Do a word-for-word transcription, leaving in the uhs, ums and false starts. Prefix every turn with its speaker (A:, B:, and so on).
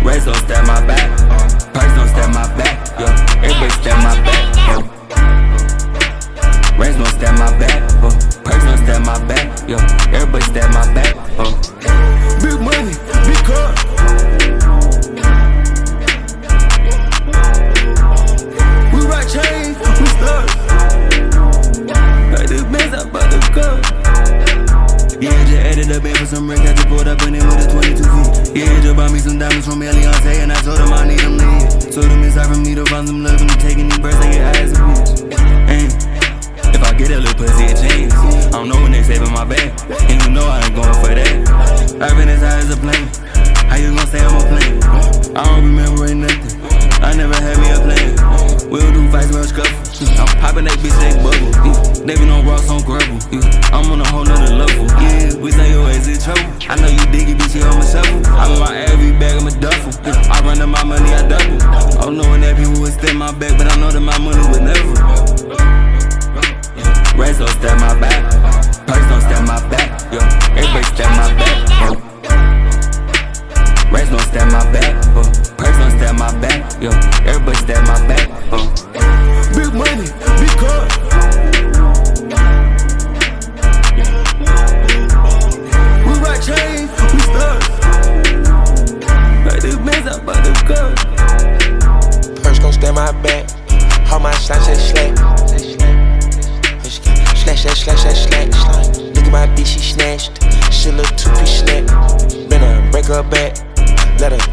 A: Reds don't stab my back, perks don't stab my back, yo. Everybody stab my back, yo. Reds don't stab my back, uh. Perks don't stab my back, yo. Everybody stab my back, uh. Big money, big car. We rock chains, we stuck. Got the bands out by the car. Yeah, just added up in for some rent, got you pulled up in it with a twenty-two feet. Yeah, just bought me some diamonds from Eliante, and I told him I need them lead. Told him it's hard for me to find some love, and taking these birds, they get high as a bitch. And if I get a little pussy, it change. I don't know when they saving my bag, and you know I ain't going for that. I've been as high as a plane. How you gon' say I'm a plane? I don't remember ain't nothing. I never had me a plan. We'll do fights, we'll scuffle. I'm popping that bitch, they bubble. Yeah. They been on rocks on gravel. Yeah. I'm on a whole nother level. Yeah, we say your ass in trouble. I know you dig it, bitch, you on my shovel. I'm in my every bag, I'm a duffel. Yeah. I run to my money, I double. I don't know when that people would step my back, but I know that my money would never. Reds don't stab my back, perks don't stab my back, yo. Everybody stab my back, yo. Reds don't stab my back, uh. Perks don't stab my back, yo. Everybody stab my back, uh. Big money, big car. We rock chains, we stuck. Got the bands out by the car.
B: Perks gon' stab my back. All my shots say slack. Slash, slash, slash, slash, slash, slash. Look at my bitch, she snatched. She look two-piece snack. Been a break her back. Let her